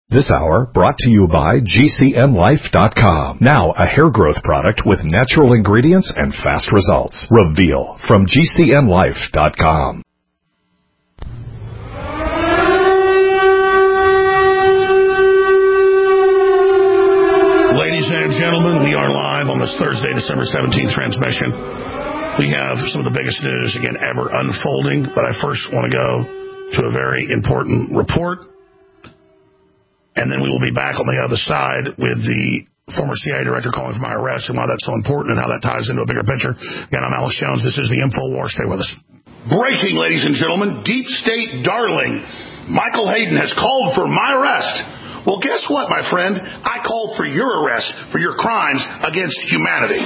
This hour brought to you by GCNlife.com. Now a hair growth product with natural ingredients and fast results. Reveal from GCNlife.com. Ladies and gentlemen, we are live on this Thursday, December 17th transmission. We have some of the biggest news, again, ever unfolding, but I first want to go to a very important report. And then we will be back on the other side with the former CIA director calling for my arrest and why that's so important and how that ties into a bigger picture. Again, I'm Alex Jones. This is the InfoWar. Stay with us. Breaking, ladies and gentlemen, deep state darling Michael Hayden has called for my arrest. Well, guess what, my friend? I called for your arrest for your crimes against humanity.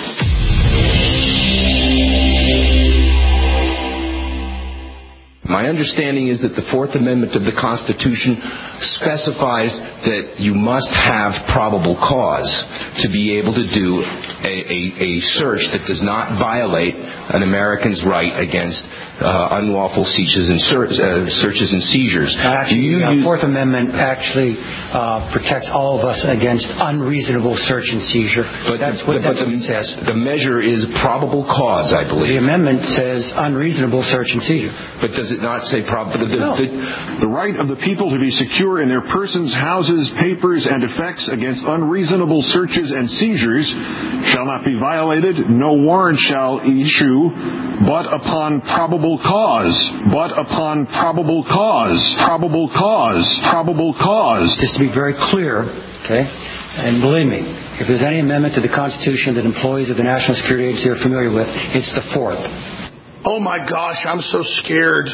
My understanding is that the Fourth Amendment of the Constitution specifies that you must have probable cause to be able to do a search that does not violate an American's right against unlawful searches and seizures. Actually, the Fourth Amendment actually protects all of us against unreasonable search and seizure. But that's what it says. The measure is probable cause, I believe. The amendment says unreasonable search and seizure. But does it not say probable? No. The right of the people to be secure in their persons, houses, papers, and effects against unreasonable searches and seizures shall not be violated. No warrant shall issue but upon probable cause. But upon probable cause. Probable cause. Probable cause. Just to be very clear, okay, and believe me, if there's any amendment to the Constitution that employees of the National Security Agency are familiar with, it's the Fourth. Oh my gosh, I'm so scared.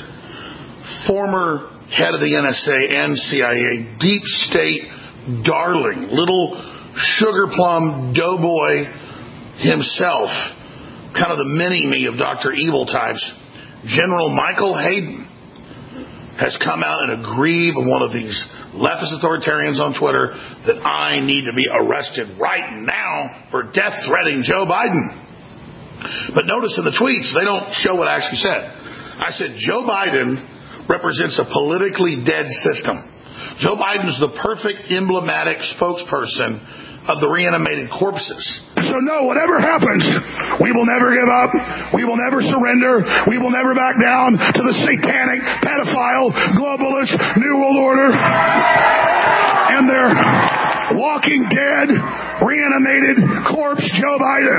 Former head of the NSA and CIA, deep state darling, little sugar plum doughboy himself, kind of the mini-me of Dr. Evil types, General Michael Hayden, has come out and agreed with one of these leftist authoritarians on Twitter that I need to be arrested right now for death-threatening Joe Biden. But notice in the tweets, they don't show what I actually said. I said, Joe Biden represents a politically dead system. Joe Biden is the perfect emblematic spokesperson of the reanimated corpses. So no, whatever happens, we will never give up. We will never surrender. We will never back down to the satanic, pedophile, globalist, New World Order and their walking dead, reanimated corpse, Joe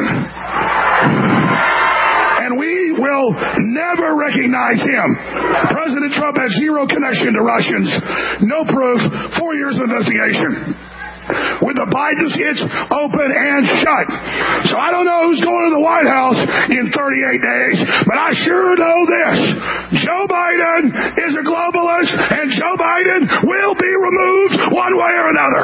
Biden. And we will never recognize him. President Trump had zero connection to Russians. No proof. 4 years of investigation. With the Bidens, it's open and shut. So I don't know who's going to the White House in 38 days, but I sure know this. Joe Biden is a globalist, and Joe Biden will be removed one way or another.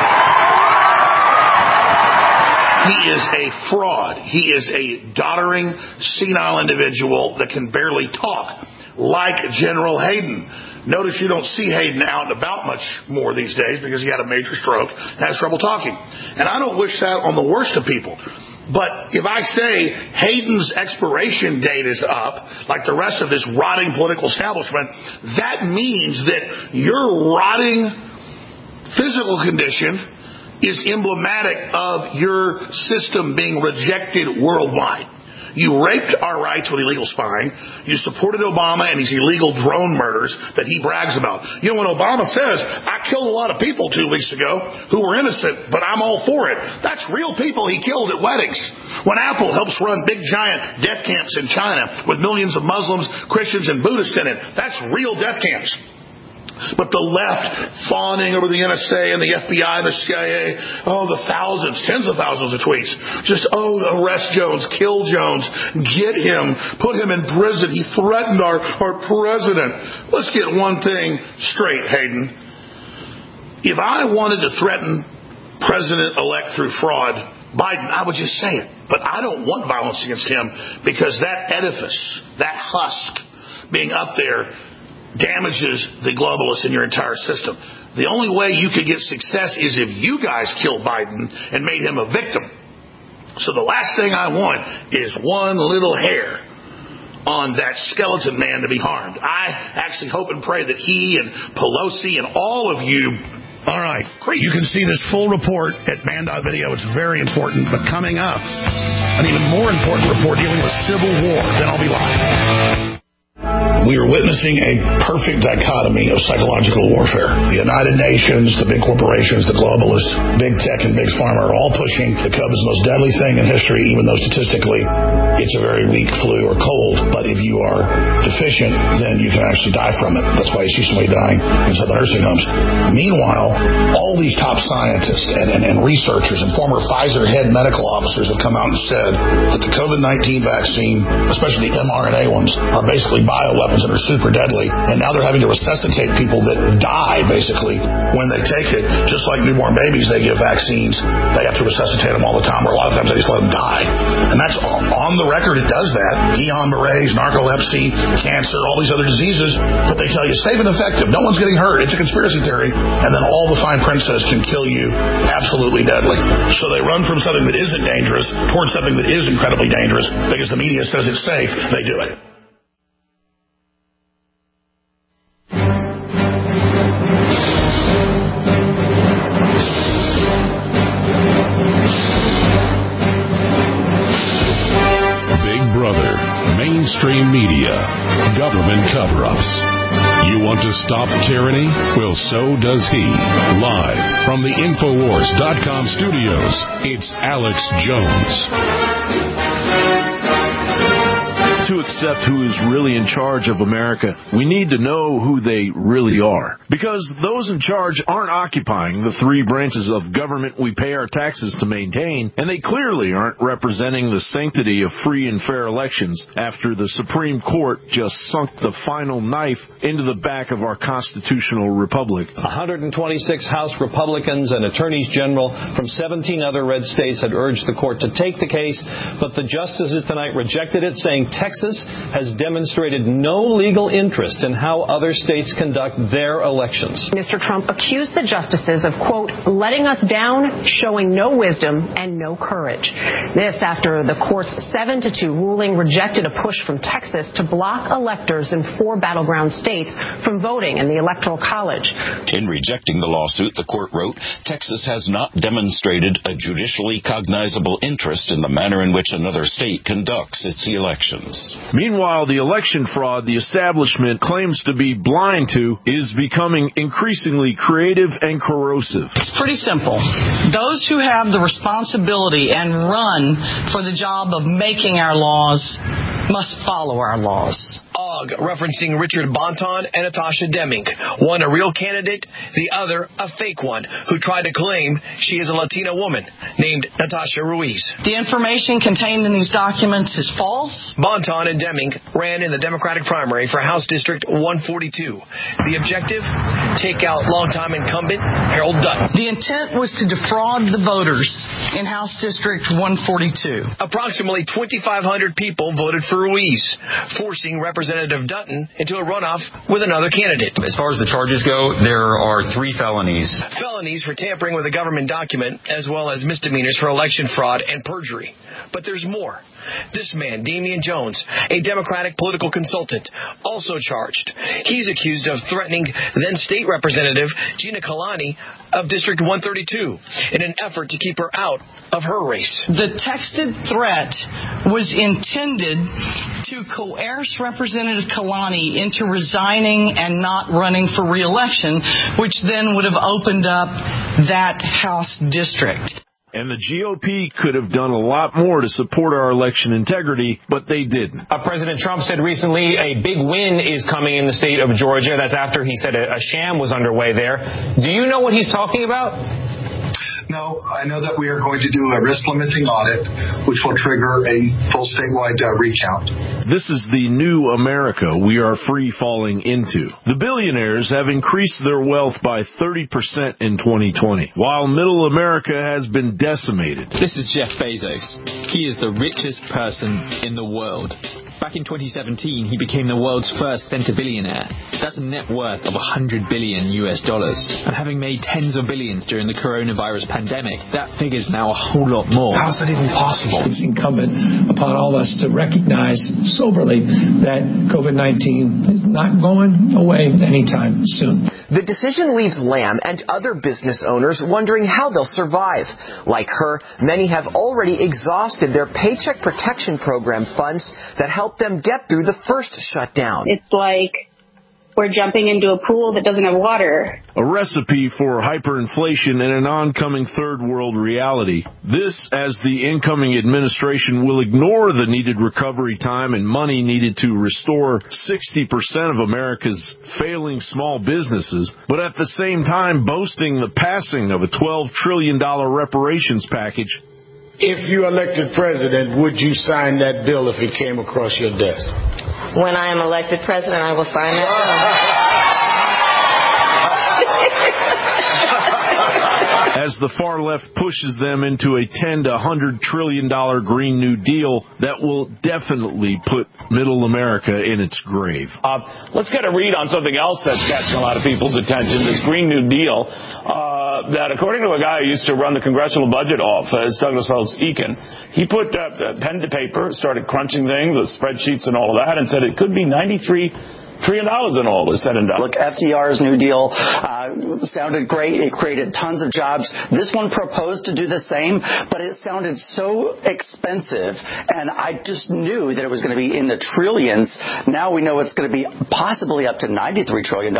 He is a fraud. He is a doddering, senile individual that can barely talk, like General Hayden. Notice you don't see Hayden out and about much more these days because he had a major stroke and has trouble talking. And I don't wish that on the worst of people. But if I say Hayden's expiration date is up, like the rest of this rotting political establishment, that means that your rotting physical condition is emblematic of your system being rejected worldwide. You raped our rights with illegal spying. You supported Obama and his illegal drone murders that he brags about. You know, when Obama says, I killed a lot of people 2 weeks ago who were innocent, but I'm all for it. That's real people he killed at weddings. When Apple helps run big giant death camps in China with millions of Muslims, Christians, and Buddhists in it, that's real death camps. But the left fawning over the NSA and the FBI and the CIA, the thousands, tens of thousands of tweets. Just, arrest Jones, kill Jones, get him, put him in prison. He threatened our president. Let's get one thing straight, Hayden. If I wanted to threaten President-elect through fraud, Biden, I would just say it. But I don't want violence against him because that edifice, that husk being up there, damages the globalists in your entire system. The only way you could get success is if you guys killed Biden and made him a victim. So the last thing I want is one little hair on that skeleton man to be harmed. I actually hope and pray that he and Pelosi and all of you All right. You can see this full report at man.video. It's very important. But coming up, an even more important report dealing with civil war. Then I'll be live. We are witnessing a perfect dichotomy of psychological warfare. The United Nations, the big corporations, the globalists, big tech and big pharma are all pushing the COVID's most deadly thing in history, even though statistically it's a very weak flu or cold. But if you are deficient, then you can actually die from it. That's why you see somebody dying in some nursing homes. Meanwhile, all these top scientists and researchers and former Pfizer head medical officers have come out and said that the COVID-19 vaccine, especially the mRNA ones, are basically bioweapons that are super deadly, and now they're having to resuscitate people that die, basically, when they take it. Just like newborn babies, they give vaccines. They have to resuscitate them all the time, or a lot of times they just let them die. And that's on the record, it does that. Guillain-Barré, narcolepsy, cancer, all these other diseases, but they tell you, safe and effective. No one's getting hurt. It's a conspiracy theory. And then all the fine print says can kill you, absolutely deadly. So they run from something that isn't dangerous towards something that is incredibly dangerous because the media says it's safe. They do it. Mainstream media, government cover-ups. You want to stop tyranny? Well, so does he. Live from the Infowars.com studios, it's Alex Jones. To accept who is really in charge of America, we need to know who they really are. Because those in charge aren't occupying the three branches of government we pay our taxes to maintain, and they clearly aren't representing the sanctity of free and fair elections after the Supreme Court just sunk the final knife into the back of our constitutional republic. 126 House Republicans and attorneys general from 17 other red states had urged the court to take the case, but the justices tonight rejected it, saying Texas has demonstrated no legal interest in how other states conduct their elections. Mr. Trump accused the justices of, quote, letting us down, showing no wisdom and no courage. This after the court's 7-2 ruling rejected a push from Texas to block electors in 4 battleground states from voting in the Electoral College. In rejecting the lawsuit, the court wrote, Texas has not demonstrated a judicially cognizable interest in the manner in which another state conducts its elections. Meanwhile, the election fraud the establishment claims to be blind to is becoming increasingly creative and corrosive. It's pretty simple. Those who have the responsibility and run for the job of making our laws must follow our laws. OG, referencing Richard Bonton and Natasha Deming. One a real candidate, the other a fake one, who tried to claim she is a Latina woman named Natasha Ruiz. The information contained in these documents is false. Bonton and Deming ran in the Democratic primary for House District 142. The objective? Take out longtime incumbent Harold Dutton. The intent was to defraud the voters in House District 142. Approximately 2,500 people voted for Ruiz, forcing Representative Dutton into a runoff with another candidate. As far as the charges go, there are 3 felonies. Felonies for tampering with a government document, as well as misdemeanors for election fraud and perjury. But there's more. This man, Damian Jones, a Democratic political consultant, also charged. He's accused of threatening then-state Representative Gina Kalani of District 132 in an effort to keep her out of her race. The texted threat was intended to coerce Representative Kalani into resigning and not running for re-election, which then would have opened up that House district. And the GOP could have done a lot more to support our election integrity, but they didn't. President Trump said recently a big win is coming in the state of Georgia. That's after he said a sham was underway there. Do you know what he's talking about? No, I know that we are going to do a risk-limiting audit, which will trigger a full statewide recount. This is the new America we are free-falling into. The billionaires have increased their wealth by 30% in 2020, while middle America has been decimated. This is Jeff Bezos. He is the richest person in the world. Back in 2017, he became the world's first centibillionaire. That's a net worth of $100 billion US. And having made tens of billions during the coronavirus pandemic, that figure's now a whole lot more. How is that even possible? It's incumbent upon all of us to recognize soberly that COVID-19 is not going away anytime soon. The decision leaves Lamb and other business owners wondering how they'll survive. Like her, many have already exhausted their Paycheck Protection Program funds that helped them get through the first shutdown. It's like we're jumping into a pool that doesn't have water. A recipe for hyperinflation and an oncoming third world reality. This, as the incoming administration will ignore the needed recovery time and money needed to restore 60% of America's failing small businesses, but at the same time boasting the passing of a $12 trillion reparations package. If you elected president, would you sign that bill if it came across your desk? When I am elected president, I will sign that bill. As the far left pushes them into a $10 to $100 trillion Green New Deal that will definitely put middle America in its grave. Let's get a read on something else that's catching a lot of people's attention, this Green New Deal, that according to a guy who used to run the Congressional Budget Office, Douglas Holtz-Eakin, he put pen to paper, started crunching things, the spreadsheets and all of that, and said it could be $93 trillion in all is said and done. Look, FDR's New Deal sounded great. It created tons of jobs. This one proposed to do the same, but it sounded so expensive, and I just knew that it was going to be in the trillions. Now we know it's going to be possibly up to $93 trillion.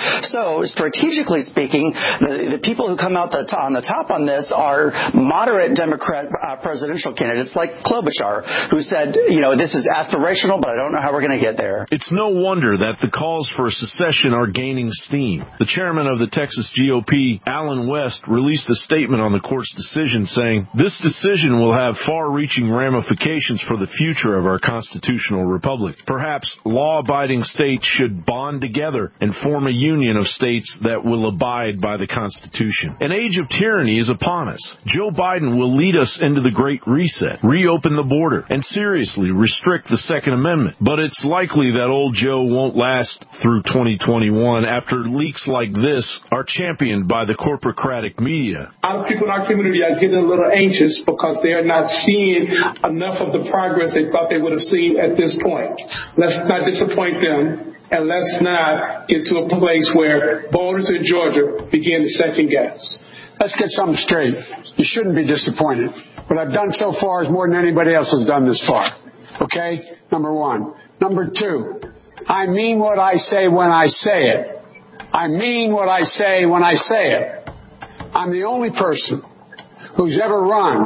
So, strategically speaking, the people who come out on the top on this are moderate Democrat presidential candidates like Klobuchar, who said, this is aspirational, but I don't know how we're going to get there. It's no wonder that the calls for secession are gaining steam. The chairman of the Texas GOP, Allen West, released a statement on the court's decision saying, "This decision will have far-reaching ramifications for the future of our constitutional republic. Perhaps law-abiding states should bond together and form a union of states that will abide by the Constitution. An age of tyranny is upon us. Joe Biden will lead us into the Great Reset, reopen the border, and seriously restrict the Second Amendment. But it's likely that old Joe won't last through 2021 after leaks like this are championed by the corporocratic media." A lot of people in our community are getting a little anxious because they are not seeing enough of the progress they thought they would have seen at this point. Let's not disappoint them, and let's not get to a place where voters in Georgia begin to second guess. Let's get something straight. You shouldn't be disappointed. What I've done so far is more than anybody else has done this far. Okay? Number one. Number two, I mean what I say when I say it. I mean what I say when I say it. I'm the only person who's ever run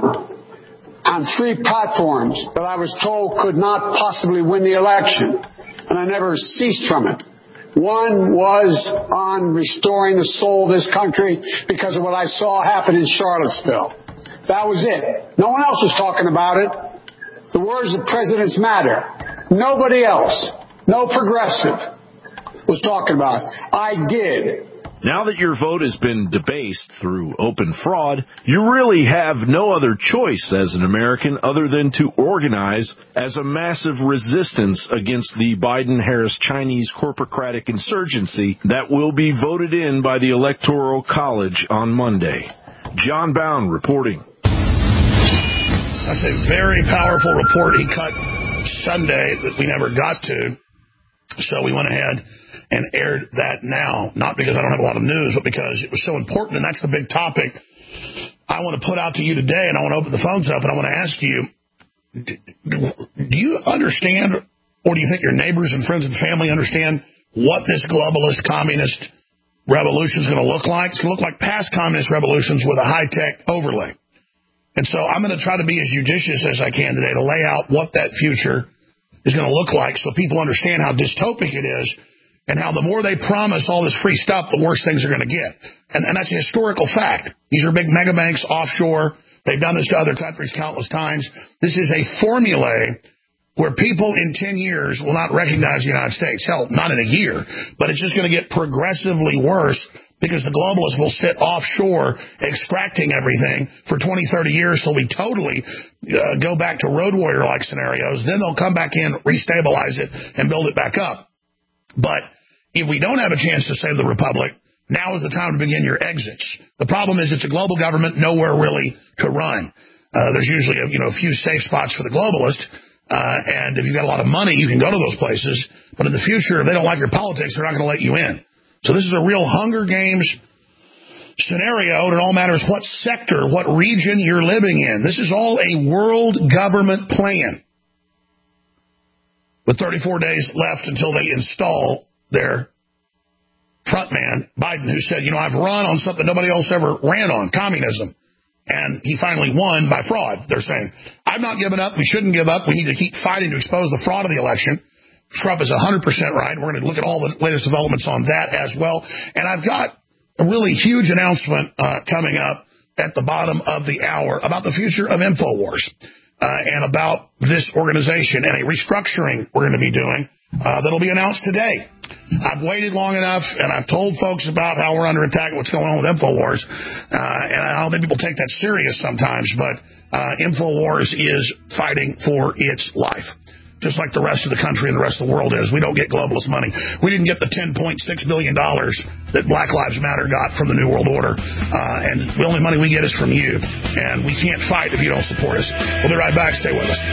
on 3 platforms that I was told could not possibly win the election, and I never ceased from it. One was on restoring the soul of this country because of what I saw happen in Charlottesville. That was it. No one else was talking about it. The words of presidents matter. Nobody else. No progressive was talking about it. I did. Now that your vote has been debased through open fraud, you really have no other choice as an American other than to organize as a massive resistance against the Biden-Harris Chinese corporocratic insurgency that will be voted in by the Electoral College on Monday. John Bound reporting. That's a very powerful report he cut Sunday that we never got to. So we went ahead and aired that now, not because I don't have a lot of news, but because it was so important, and that's the big topic I want to put out to you today, and I want to open the phones up, and I want to ask you, do you understand, or do you think your neighbors and friends and family understand what this globalist communist revolution is going to look like? It's going to look like past communist revolutions with a high-tech overlay. And so I'm going to try to be as judicious as I can today to lay out what that future is going to look like so people understand how dystopic it is and how the more they promise all this free stuff, the worse things are going to get. And that's a historical fact. These are big mega banks offshore. They've done this to other countries countless times. This is a formula where people in 10 years will not recognize the United States. Hell, not in a year. But it's just going to get progressively worse because the globalists will sit offshore extracting everything for 20, 30 years till we totally go back to road warrior-like scenarios. Then they'll come back in, restabilize it, and build it back up. But if we don't have a chance to save the republic, now is the time to begin your exits. The problem is it's a global government, nowhere really to run. There's usually a few safe spots for the globalist. And if you've got a lot of money, you can go to those places. But in the future, if they don't like your politics, they're not going to let you in. So this is a real Hunger Games scenario. It all matters what sector, what region you're living in. This is all a world government plan. With 34 days left until they install their frontman, Biden, who said, I've run on something nobody else ever ran on, communism. And he finally won by fraud, they're saying. I've not given up. We shouldn't give up. We need to keep fighting to expose the fraud of the election. Trump is 100% right. We're going to look at all the latest developments on that as well. And I've got a really huge announcement coming up at the bottom of the hour about the future of InfoWars and about this organization and a restructuring we're going to be doing that'll be announced today. I've waited long enough, and I've told folks about how we're under attack, what's going on with InfoWars, and I don't think people take that serious sometimes, but InfoWars is fighting for its life, just like the rest of the country and the rest of the world is. We don't get globalist money. We didn't get the $10.6 billion that Black Lives Matter got from the New World Order, and the only money we get is from you, and we can't fight if you don't support us. We'll be right back. Stay with us.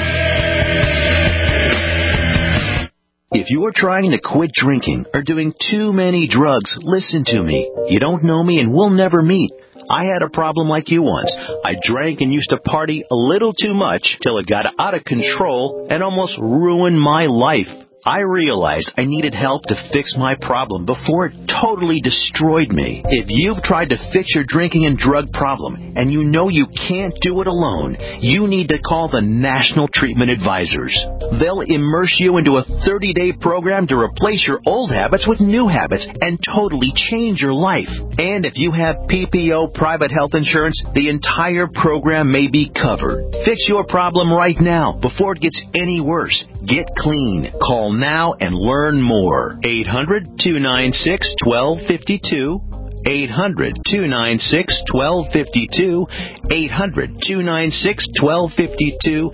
If you are trying to quit drinking or doing too many drugs, listen to me. You don't know me and we'll never meet. I had a problem like you once. I drank and used to party a little too much till it got out of control and almost ruined my life. I realized I needed help to fix my problem before it totally destroyed me. If you've tried to fix your drinking and drug problem and you know you can't do it alone, you need to call the National Treatment Advisors. They'll immerse you into a 30-day program to replace your old habits with new habits and totally change your life. And if you have PPO private health insurance, the entire program may be covered. Fix your problem right now before it gets any worse. Get clean. Call now and learn more. 800-296-1252. 800-296-1252. 800-296-1252.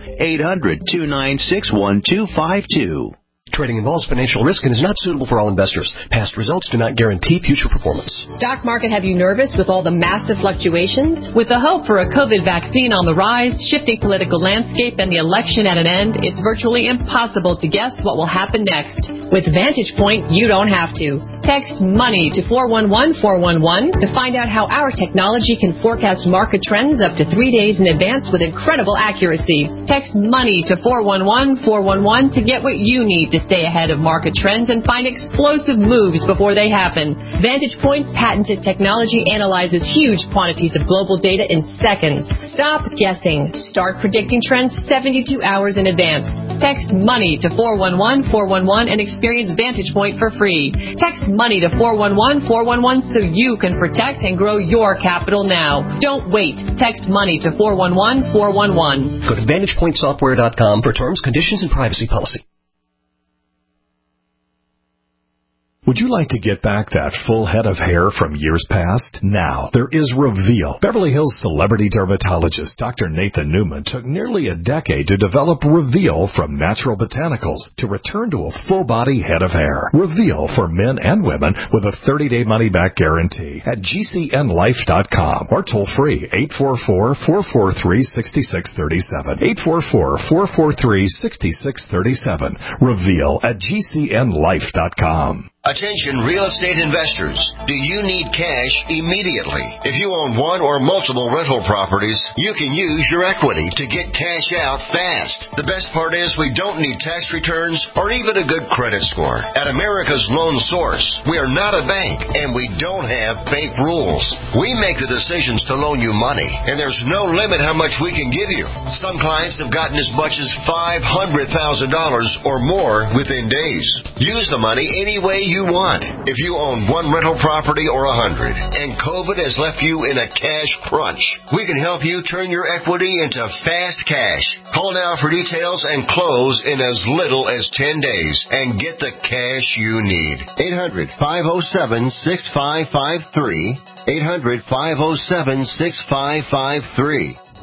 800-296-1252. Trading involves financial risk and is not suitable for all investors. Past results do not guarantee future performance. Stock market have you nervous with all the massive fluctuations? With the hope for a COVID vaccine on the rise, shifting political landscape, and the election at an end, it's virtually impossible to guess what will happen next. With Vantage Point, you don't have to. Text MONEY to 411-411 to find out how our technology can forecast market trends up to 3 days in advance with incredible accuracy. Text MONEY to 411-411 to get what you need to stay ahead of market trends and find explosive moves before they happen. Vantage Point's patented technology analyzes huge quantities of global data in seconds. Stop guessing. Start predicting trends 72 hours in advance. Text MONEY to 411-411 and experience Vantage Point for free. Text MONEY to 411-411 so you can protect and grow your capital now. Don't wait. Text MONEY to 411-411. Go to VantagePointSoftware.com for terms, conditions, and privacy policy. Would you like to get back that full head of hair from years past? Now, there is Reveal. Beverly Hills celebrity dermatologist Dr. Nathan Newman took nearly a decade to develop Reveal from natural botanicals to return to a full-body head of hair. Reveal for men and women with a 30-day money-back guarantee at GCNlife.com or toll-free 844-443-6637. 844-443-6637. Reveal at GCNlife.com. Attention real estate investors. Do you need cash immediately? If you own one or multiple rental properties, you can use your equity to get cash out fast. The best part is we don't need tax returns or even a good credit score. At America's Loan Source, we are not a bank and we don't have bank rules. We make the decisions to loan you money, and there's no limit how much we can give you. Some clients have gotten as much as $500,000 or more within days. Use the money any way you want. If you own one rental property or 100 and COVID has left you in a cash crunch, we can help you turn your equity into fast cash. Call now for details and close in as little as 10 days and get the cash you need. 800-507-6553. 800-507-6553.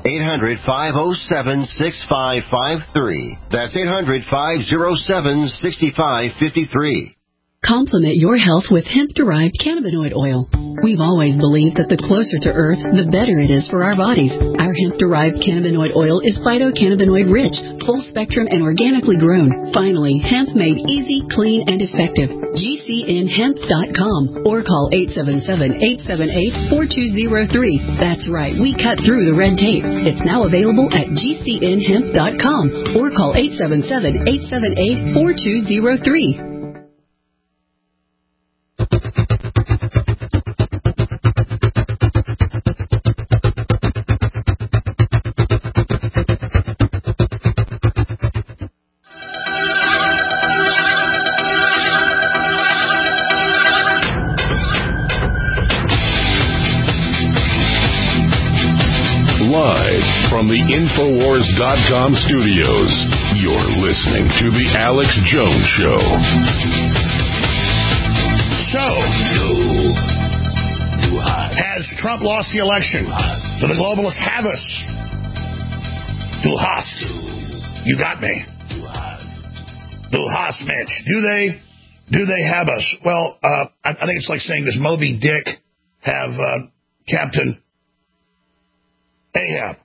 800-507-6553. That's 800-507-6553. Complement your health with hemp-derived cannabinoid oil. We've always believed that the closer to Earth, the better it is for our bodies. Our hemp-derived cannabinoid oil is phytocannabinoid rich, full spectrum, and organically grown. Finally, hemp made easy, clean, and effective. GCNhemp.com or call 877-878-4203. That's right, we cut through the red tape. It's now available at GCNhemp.com or call 877-878-4203. From the Infowars.com studios, you're listening to The Alex Jones Show. So, has Trump lost the election? Do the globalists have us? Du hast. You got me. Du hast, Mitch. Do they have us? Well, I think it's like saying, does Moby Dick have Captain Ahab?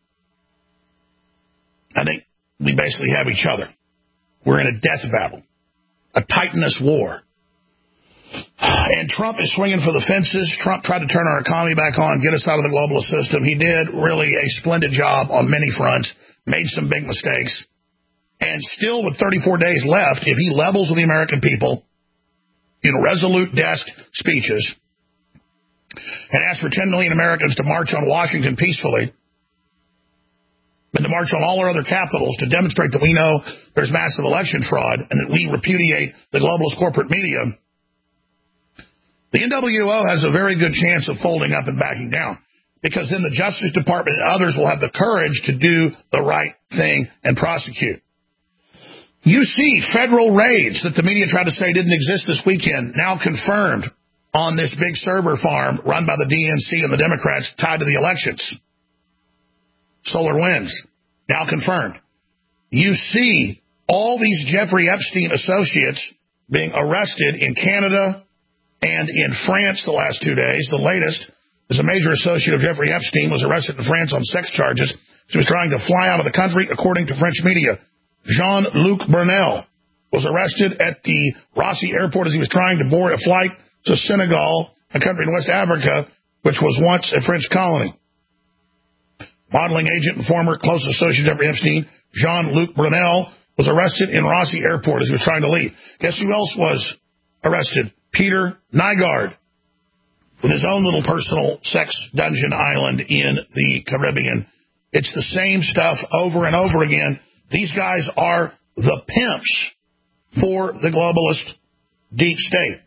I think we basically have each other. We're in a death battle, a titanous war. And Trump is swinging for the fences. Trump tried to turn our economy back on, get us out of the globalist system. He did really a splendid job on many fronts, made some big mistakes. And still with 34 days left, if he levels with the American people in resolute desk speeches and asks for 10 million Americans to march on Washington peacefully, and to march on all our other capitals to demonstrate that we know there's massive election fraud and that we repudiate the globalist corporate media, the NWO has a very good chance of folding up and backing down, because then the Justice Department and others will have the courage to do the right thing and prosecute. You see federal raids that the media tried to say didn't exist this weekend, now confirmed on this big server farm run by the DNC and the Democrats tied to the elections. Solar Winds, now confirmed. You see all these Jeffrey Epstein associates being arrested in Canada and in France the last 2 days. The latest is a major associate of Jeffrey Epstein was arrested in France on sex charges. He was trying to fly out of the country, according to French media. Jean-Luc Brunel was arrested at the Roissy airport as he was trying to board a flight to Senegal, a country in West Africa, which was once a French colony. Modeling agent and former close associate of Jeffrey Epstein, Jean-Luc Brunel, was arrested in Roissy airport as he was trying to leave. Guess who else was arrested? Peter Nygard, with his own little personal sex dungeon island in the Caribbean. It's the same stuff over and over again. These guys are the pimps for the globalist deep state.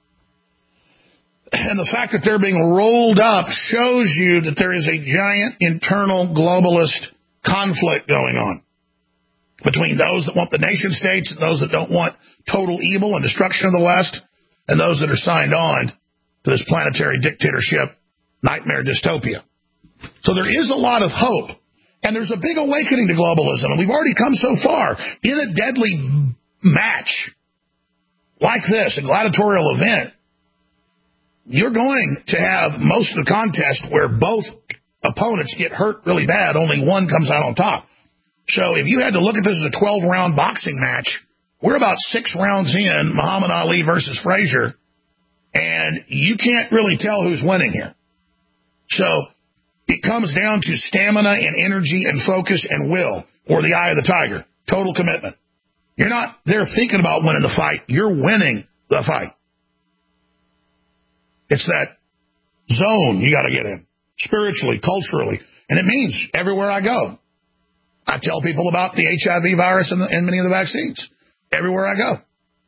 And the fact that they're being rolled up shows you that there is a giant internal globalist conflict going on between those that want the nation states and those that don't want total evil and destruction of the West, and those that are signed on to this planetary dictatorship nightmare dystopia. So there is a lot of hope, and there's a big awakening to globalism, and we've already come so far. In a deadly match like this, a gladiatorial event, you're going to have most of the contest where both opponents get hurt really bad, only one comes out on top. So if you had to look at this as a 12-round boxing match, we're about 6 rounds in, Muhammad Ali versus Frazier, and you can't really tell who's winning here. So it comes down to stamina and energy and focus and will, or the eye of the tiger, total commitment. You're not there thinking about winning the fight. You're winning the fight. It's that zone you got to get in, spiritually, culturally. And it means everywhere I go. I tell people about the HIV virus and many of the vaccines. Everywhere I go.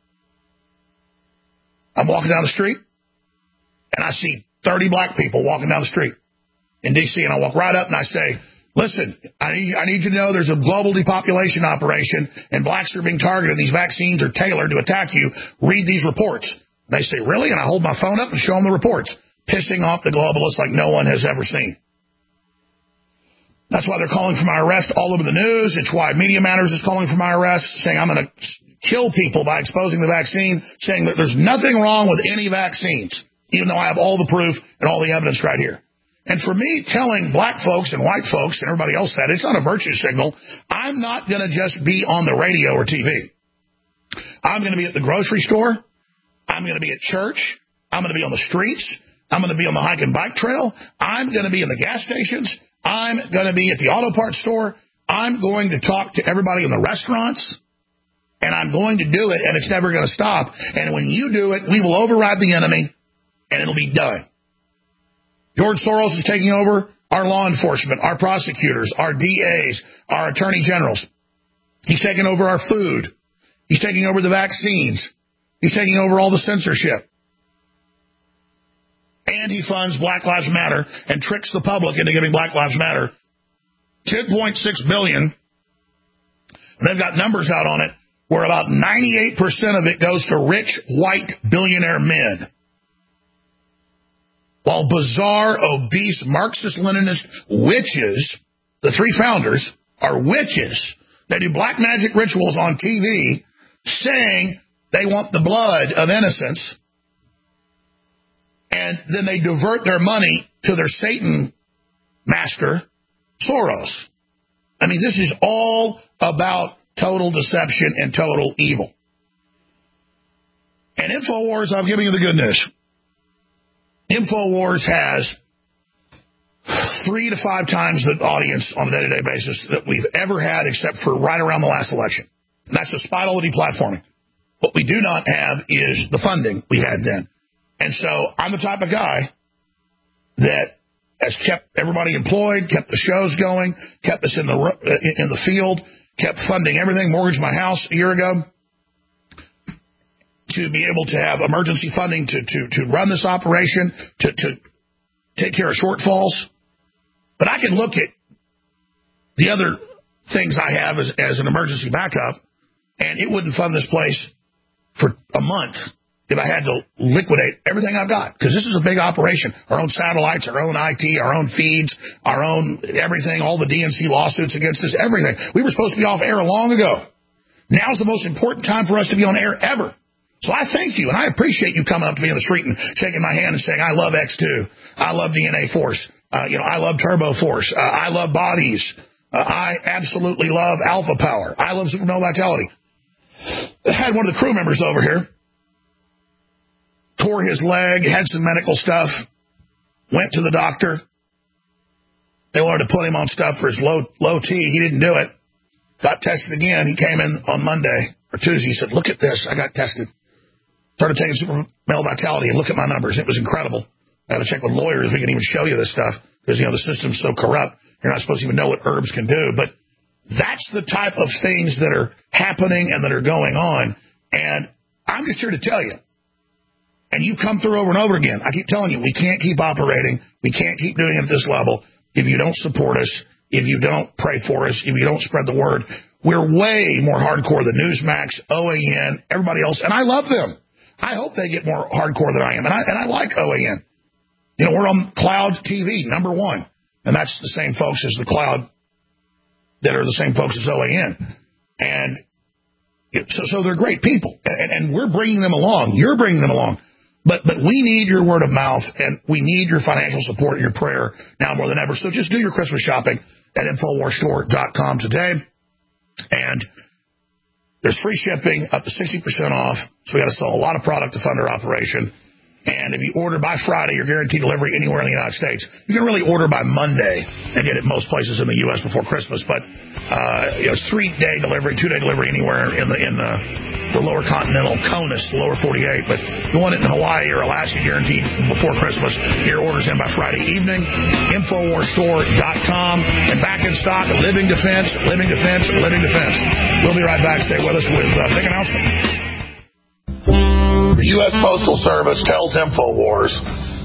I'm walking down the street, and I see 30 black people walking down the street in D.C., and I walk right up and I say, listen, I need you to know there's a global depopulation operation, and blacks are being targeted. These vaccines are tailored to attack you. Read these reports. And they say, really? And I hold my phone up and show them the reports, pissing off the globalists like no one has ever seen. That's why they're calling for my arrest all over the news. It's why Media Matters is calling for my arrest, saying I'm going to kill people by exposing the vaccine, saying that there's nothing wrong with any vaccines, even though I have all the proof and all the evidence right here. And for me telling black folks and white folks and everybody else that, it's not a virtue signal. I'm not going to just be on the radio or TV. I'm going to be at the grocery store. I'm going to be at church. I'm going to be on the streets. I'm going to be on the hike and bike trail. I'm going to be in the gas stations. I'm going to be at the auto parts store. I'm going to talk to everybody in the restaurants. And I'm going to do it, and it's never going to stop. And when you do it, we will override the enemy, and it'll be done. George Soros is taking over our law enforcement, our prosecutors, our DAs, our attorney generals. He's taking over our food. He's taking over the vaccines. He's taking over all the censorship. And he funds Black Lives Matter and tricks the public into giving Black Lives Matter $10.6 billion. They've got numbers out on it where about 98% of it goes to rich, white, billionaire men. While bizarre, obese, Marxist-Leninist witches, the three founders, are witches. They do black magic rituals on TV saying they want the blood of innocents. And then they divert their money to their Satan master, Soros. I mean, this is all about total deception and total evil. And InfoWars, I'm giving you the good news. InfoWars has 3 to 5 times the audience on a day-to-day basis that we've ever had, except for right around the last election. And that's despite all the deplatforming. What we do not have is the funding we had then. And so I'm the type of guy that has kept everybody employed, kept the shows going, kept us in the field, kept funding everything, mortgaged my house a year ago to be able to have emergency funding to run this operation, to take care of shortfalls. But I can look at the other things I have as an emergency backup, and it wouldn't fund this place for a month if I had to liquidate everything I've got, because this is a big operation. Our own satellites, our own IT, our own feeds, our own everything, all the DNC lawsuits against us, everything. We were supposed to be off air long ago. Now's the most important time for us to be on air ever. So I thank you, and I appreciate you coming up to me in the street and shaking my hand and saying, I love X2. I love DNA Force. I love Turbo Force. I love Bodies. I absolutely love Alpha Power. I love Super Male Vitality. I had one of the crew members over here. Tore his leg, had some medical stuff, went to the doctor. They wanted to put him on stuff for his low T. He didn't do it. Got tested again. He came in on Monday or Tuesday. He said, look at this. I got tested. Started taking Super Male Vitality and look at my numbers. It was incredible. I had to check with lawyers. We can even show you this stuff because, the system's so corrupt. You're not supposed to even know what herbs can do. But that's the type of things that are happening and that are going on. And I'm just here to tell you. And you've come through over and over again. I keep telling you, we can't keep operating. We can't keep doing it at this level if you don't support us, if you don't pray for us, if you don't spread the word. We're way more hardcore than Newsmax, OAN, everybody else. And I love them. I hope they get more hardcore than I am. And I like OAN. We're on Cloud TV, number 1. And that's the same folks as the Cloud that are the same folks as OAN. And so they're great people. And we're bringing them along. You're bringing them along. But we need your word of mouth, and we need your financial support and your prayer now more than ever. So just do your Christmas shopping at InfoWarsStore.com today. And there's free shipping up to 60% off. So we got to sell a lot of product to fund our operation. And if you order by Friday, you're guaranteed delivery anywhere in the United States. You can really order by Monday and get it most places in the U.S. before Christmas. But it's 3-day delivery, 2-day delivery anywhere in the lower continental CONUS, the lower 48. But you want it in Hawaii or Alaska, guaranteed before Christmas. Get your orders in by Friday evening. InfoWarsStore.com. And back in stock, Living Defense, Living Defense, Living Defense. We'll be right back. Stay with us with a big announcement. The U.S. Postal Service tells InfoWars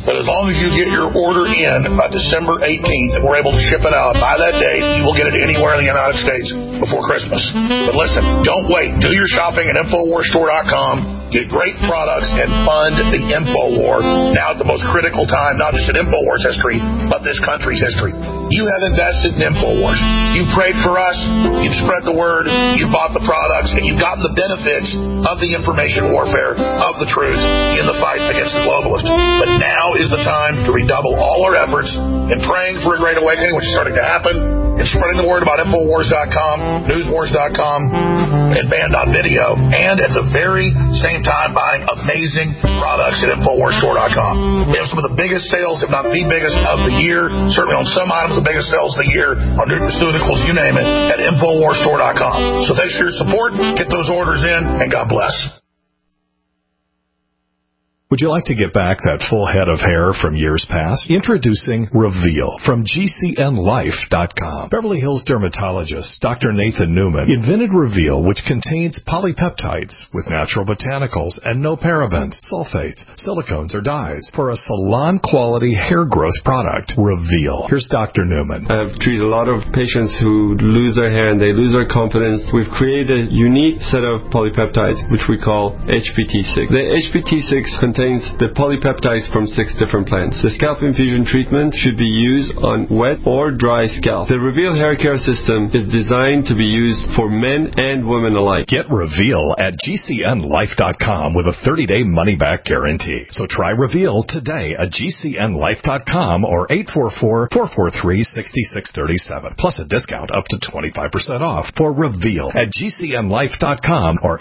But as long as you get your order in by December 18th and we're able to ship it out by that date, you will get it anywhere in the United States before Christmas. But listen, don't wait. Do your shopping at InfoWarsStore.com. Get great products and fund the InfoWar. Now at the most critical time, not just in InfoWars history, but this country's history. You have invested in InfoWars. You've prayed for us. You've spread the word. You've bought the products. And you've gotten the benefits of the information warfare of the truth in the fight against the globalists. But now is the time to redouble all our efforts in praying for a great awakening, which is starting to happen, and spreading the word about InfoWars.com, NewsWars.com, and Band.video, and at the very same time buying amazing products at InfoWarsStore.com. They have some of the biggest sales, if not the biggest of the year, certainly on some items the biggest sales of the year, on nutraceuticals, you name it, at InfoWarsStore.com. So thanks for your support. Get those orders in, and God bless. Would you like to get back that full head of hair from years past? Introducing Reveal from GCNLife.com. Beverly Hills dermatologist Dr. Nathan Newman invented Reveal, which contains polypeptides with natural botanicals and no parabens, sulfates, silicones, or dyes for a salon-quality hair growth product. Reveal. Here's Dr. Newman. I've treated a lot of patients who lose their hair and they lose their confidence. We've created a unique set of polypeptides, which we call HPT6. The HPT6 contains the polypeptides from 6 different plants. The scalp infusion treatment should be used on wet or dry scalp. The Reveal hair care system is designed to be used for men and women alike. Get Reveal at GCNLife.com with a 30-day money-back guarantee. So try Reveal today at GCNLife.com or 844-443-6637. Plus a discount up to 25% off for Reveal at GCNLife.com or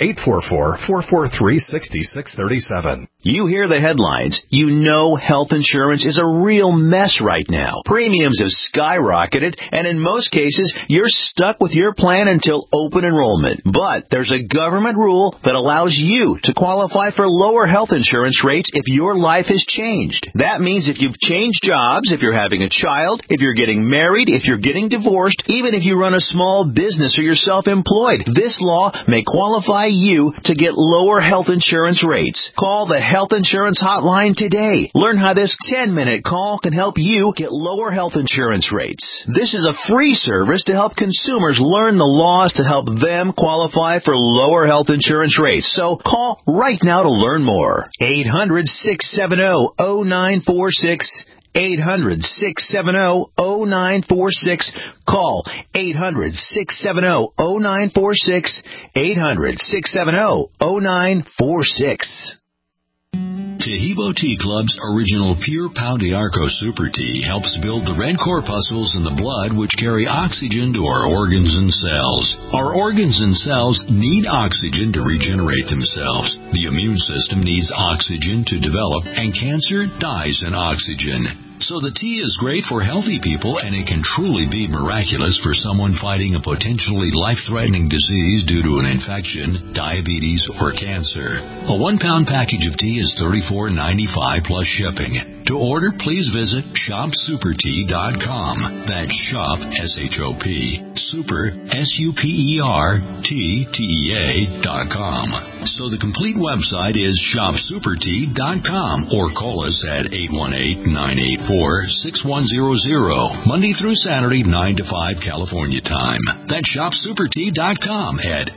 844-443-6637. You hear the headlines. You know health insurance is a real mess right now. Premiums have skyrocketed, and in most cases, you're stuck with your plan until open enrollment. But there's a government rule that allows you to qualify for lower health insurance rates if your life has changed. That means if you've changed jobs, if you're having a child, if you're getting married, if you're getting divorced, even if you run a small business or you're self-employed, this law may qualify you to get lower health insurance rates. Call the Health Insurance Hotline today. Learn how this 10-minute call can help you get lower health insurance rates. This is a free service to help consumers learn the laws to help them qualify for lower health insurance rates. So call right now to learn more. 800-670-0946. 800-670-0946. Call 800-670-0946. 800-670-0946. Tahibo Tea Club's original Pure Pau d'Arco Super Tea helps build the red corpuscles in the blood which carry oxygen to our organs and cells. Our organs and cells need oxygen to regenerate themselves. The immune system needs oxygen to develop, and cancer dies in oxygen. So the tea is great for healthy people, and it can truly be miraculous for someone fighting a potentially life-threatening disease due to an infection, diabetes, or cancer. A 1-pound package of tea is $34.95 plus shipping. To order, please visit ShopSuperTea.com. That's shop, S-H-O-P, super, SUPERTEA.com. So the complete website is ShopSuperTea.com, or call us at 818-984-6100, Monday through Saturday, 9 to 5 California time. That's ShopSuperTea.com at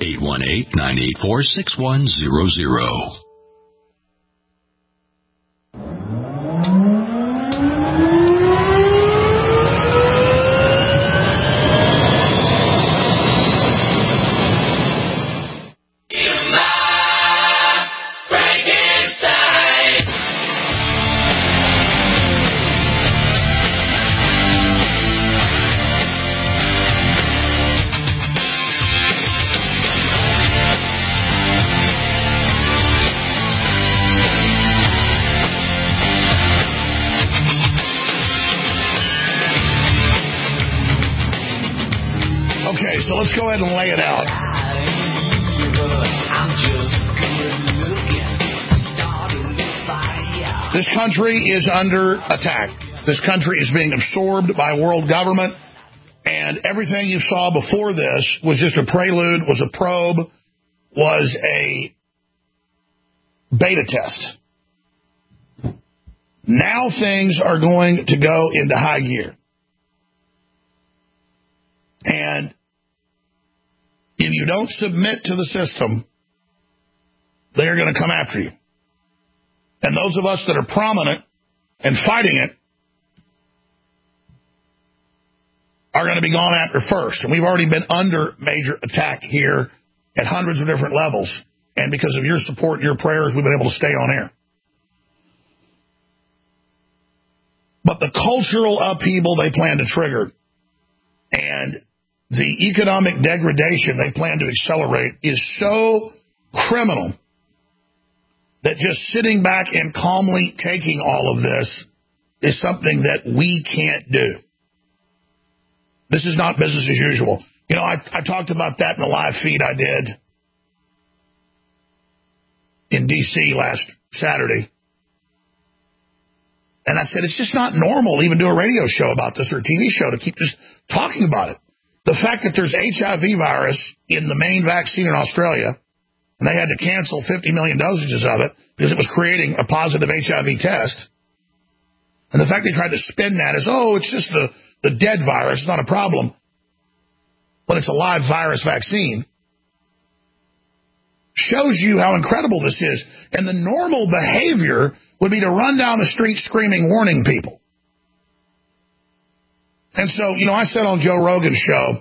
818-984-6100. So let's go ahead and lay it out. This country is under attack. This country is being absorbed by world government, and everything you saw before this was just a prelude, was a probe, was a beta test. Now things are going to go into high gear. And if you don't submit to the system, they're going to come after you. And those of us that are prominent and fighting it are going to be gone after first. And we've already been under major attack here at hundreds of different levels. And because of your support and your prayers, we've been able to stay on air. But the cultural upheaval they plan to trigger and the economic degradation they plan to accelerate is so criminal that just sitting back and calmly taking all of this is something that we can't do. This is not business as usual. You know, I talked about that in the live feed I did in D.C. last Saturday. And I said, it's just not normal to even do a radio show about this or a TV show to keep just talking about it. The fact that there's HIV virus in the main vaccine in Australia, and they had to cancel 50 million dosages of it because it was creating a positive HIV test. And the fact they tried to spin that as, oh, it's just the dead virus, it's not a problem, when it's a live virus vaccine, shows you how incredible this is. And the normal behavior would be to run down the street screaming, warning people. And so, you know, I said on Joe Rogan's show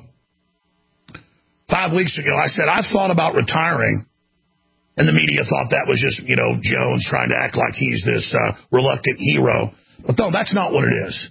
5 weeks ago, I said, I've thought about retiring. And the media thought that was just, you know, Jones trying to act like he's this reluctant hero. But no, that's not what it is.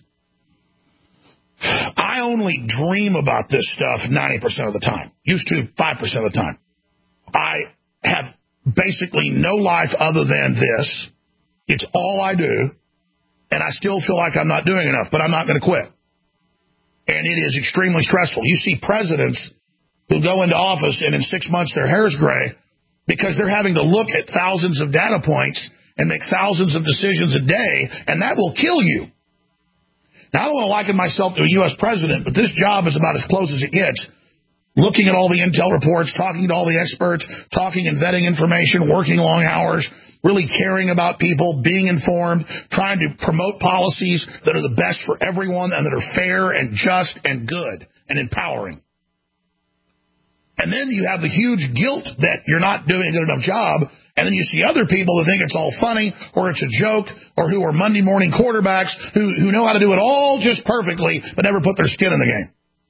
I only dream about this stuff 90% of the time. Used to 5% of the time. I have basically no life other than this. It's all I do. And I still feel like I'm not doing enough, but I'm not going to quit. And it is extremely stressful. You see presidents who go into office and in 6 months their hair is gray because they're having to look at thousands of data points and make thousands of decisions a day, and that will kill you. Now, I don't want to liken myself to a U.S. president, but this job is about as close as it gets. Looking at all the intel reports, talking to all the experts, talking and vetting information, working long hours, really caring about people, being informed, trying to promote policies that are the best for everyone and that are fair and just and good and empowering. And then you have the huge guilt that you're not doing a good enough job. And then you see other people who think it's all funny or it's a joke or who are Monday morning quarterbacks who know how to do it all just perfectly but never put their skin in the game.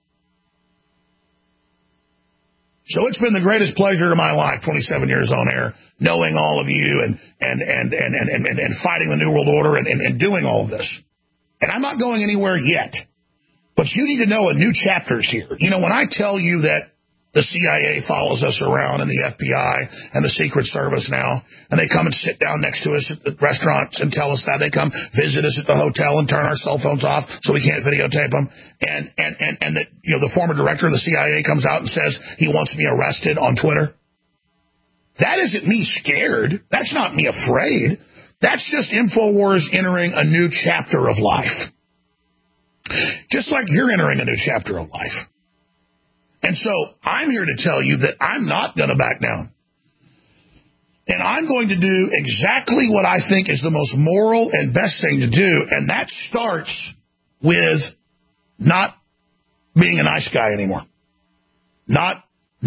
So it's been the greatest pleasure of my life, 27 years on air, knowing all of you and fighting the New World Order and doing all of this. And I'm not going anywhere yet. But you need to know a new chapter's here. You know, when I tell you that the CIA follows us around and the FBI and the Secret Service now, and they come and sit down next to us at the restaurants and tell us that. They come visit us at the hotel and turn our cell phones off so we can't videotape them. And that, you know, the former director of the CIA comes out and says he wants me arrested on Twitter. That isn't me scared. That's not me afraid. That's just InfoWars entering a new chapter of life. Just like you're entering a new chapter of life. And so I'm here to tell you that I'm not going to back down. And I'm going to do exactly what I think is the most moral and best thing to do, and that starts with not being a nice guy anymore. Not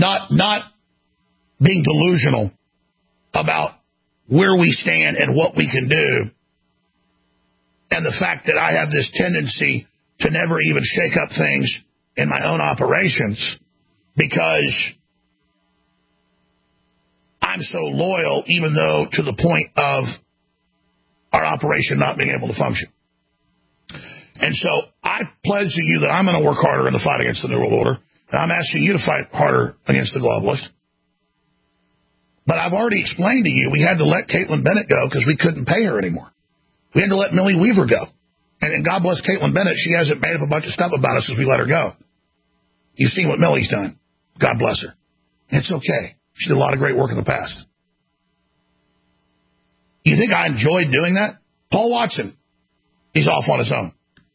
being delusional about where we stand and what we can do, and the fact that I have this tendency to never even shake up things in my own operations because I'm so loyal, even though to the point of our operation not being able to function. And so I pledge to you that I'm going to work harder in the fight against the New World Order. And I'm asking you to fight harder against the globalists. But I've already explained to you we had to let Caitlin Bennett go because we couldn't pay her anymore. We had to let Millie Weaver go. And God bless Caitlin Bennett, she hasn't made up a bunch of stuff about us since we let her go. You've seen what Millie's done. God bless her. It's okay. She did a lot of great work in the past. You think I enjoyed doing that? Paul Watson, he's off on his own.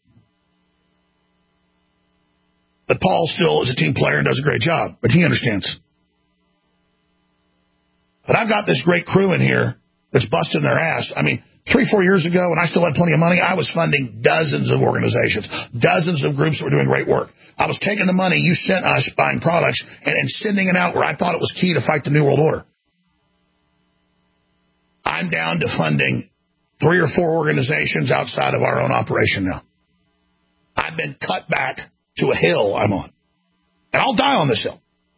But Paul still is a team player and does a great job. But he understands. But I've got this great crew in here that's busting their ass. I mean, 3-4 years ago, when I still had plenty of money, I was funding dozens of organizations, dozens of groups that were doing great work. I was taking the money you sent us buying products and sending it out where I thought it was key to fight the New World Order. I'm down to funding 3 or 4 organizations outside of our own operation now. I've been cut back to a hill I'm on. And I'll die on this hill.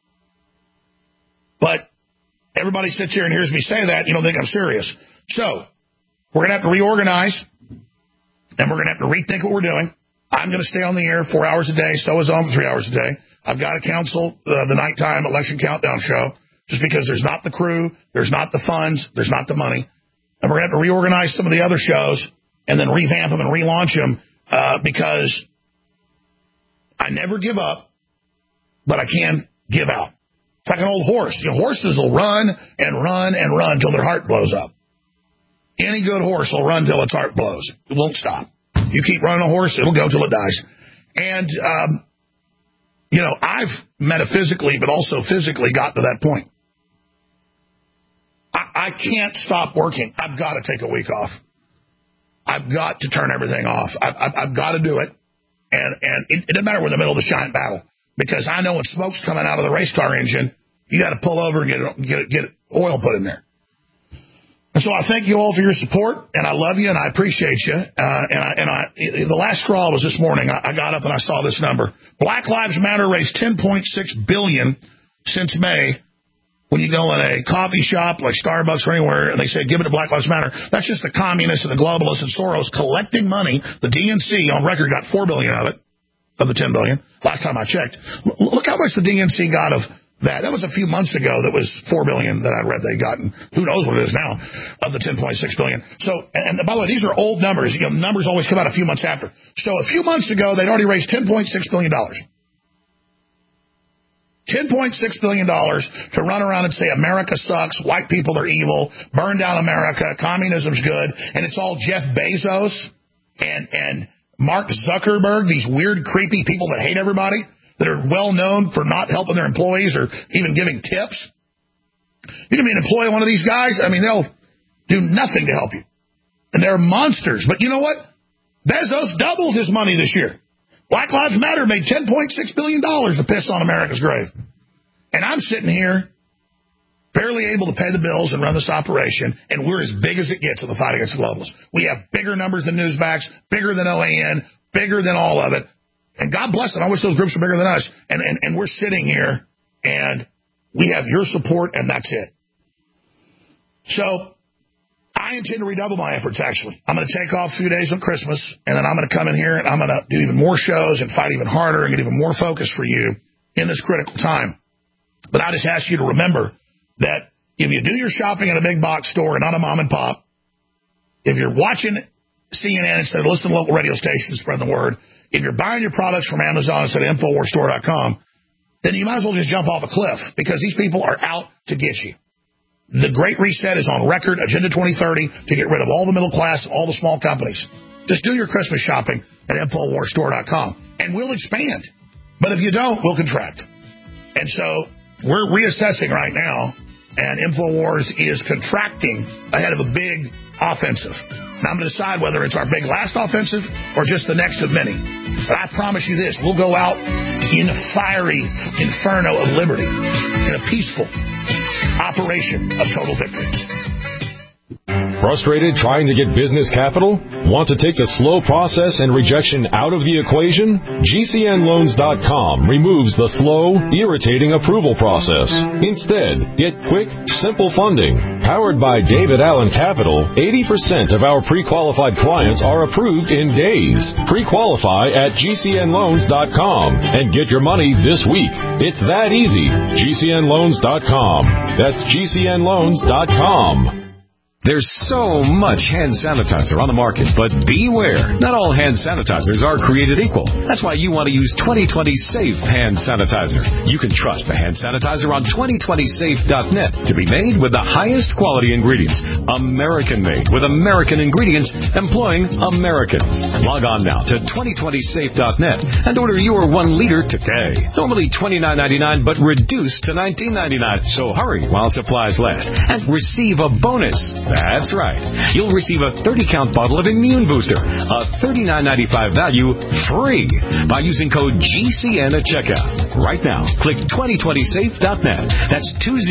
But everybody sits here and hears me say that, you don't think I'm serious. So, we're going to have to reorganize, and we're going to have to rethink what we're doing. I'm going to stay on the air 4 hours a day, so is on 3 hours a day. I've got to cancel the nighttime election countdown show just because there's not the crew, there's not the funds, there's not the money. And we're going to have to reorganize some of the other shows and then revamp them and relaunch them because I never give up, but I can give out. It's like an old horse. You know, horses will run and run and run until their heart blows up. Any good horse will run till its heart blows. It won't stop. You keep running a horse, it'll go till it dies. And, you know, I've metaphysically, but also physically got to that point. I can't stop working. I've got to take a week off. I've got to turn everything off. I've got to do it. And it doesn't matter we're in the middle of the giant battle. Because I know when smoke's coming out of the race car engine, you got to pull over and get oil put in there. And so I thank you all for your support, and I love you, and I appreciate you. The last straw was this morning. I got up and I saw this number. Black Lives Matter raised $10.6 billion since May. When you go in a coffee shop like Starbucks or anywhere, and they say, give it to Black Lives Matter, that's just the communists and the globalists and Soros collecting money. The DNC on record got $4 billion of it, of the $10 billion, last time I checked. Look how much the DNC got of that. That was a few months ago. That was $4 billion that I read they'd gotten. Who knows what it is now of the $10.6 billion. So, and by the way, these are old numbers. You know, numbers always come out a few months after. So a few months ago, they'd already raised $10.6 billion. $10.6 billion to run around and say America sucks, white people are evil, burn down America, communism's good, and it's all Jeff Bezos and Mark Zuckerberg, these weird, creepy people that hate everybody, that are well known for not helping their employees or even giving tips. You can be an employee of one of these guys, I mean, they'll do nothing to help you. And they're monsters. But you know what? Bezos doubled his money this year. Black Lives Matter made $10.6 billion to piss on America's grave. And I'm sitting here, barely able to pay the bills and run this operation, and we're as big as it gets in the fight against the globalists. We have bigger numbers than Newsmax, bigger than OAN, bigger than all of it. And God bless them. I wish those groups were bigger than us. And we're sitting here, and we have your support, and that's it. So I intend to redouble my efforts, actually. I'm going to take off a few days on Christmas, and then I'm going to come in here, and I'm going to do even more shows and fight even harder and get even more focus for you in this critical time. But I just ask you to remember that if you do your shopping at a big box store and not a mom and pop, if you're watching CNN instead of listening to local radio stations, spread the word, if you're buying your products from Amazon instead of InfoWarsStore.com, then you might as well just jump off a cliff because these people are out to get you. The Great Reset is on record, Agenda 2030, to get rid of all the middle class, all the small companies. Just do your Christmas shopping at InfoWarsStore.com, and we'll expand. But if you don't, we'll contract. And so we're reassessing right now, and InfoWars is contracting ahead of a big offensive. Now I'm going to decide whether it's our big last offensive or just the next of many. But I promise you this, we'll go out in a fiery inferno of liberty, in a peaceful operation of total victory. Frustrated trying to get business capital? Want to take the slow process and rejection out of the equation? GCNLoans.com removes the slow, irritating approval process. Instead, get quick, simple funding. Powered by David Allen Capital, 80% of our pre-qualified clients are approved in days. Pre-qualify at GCNLoans.com and get your money this week. It's that easy. GCNLoans.com. That's GCNLoans.com. There's so much hand sanitizer on the market, but beware. Not all hand sanitizers are created equal. That's why you want to use 2020 Safe Hand Sanitizer. You can trust the hand sanitizer on 2020safe.net to be made with the highest quality ingredients. American-made with American ingredients employing Americans. Log on now to 2020safe.net and order your 1 liter today. Normally $29.99, but reduced to $19.99. So hurry while supplies last and receive a bonus. That's right. You'll receive a 30-count bottle of Immune Booster, a $39.95 value, free by using code GCN at checkout. Right now, click 2020safe.net. That's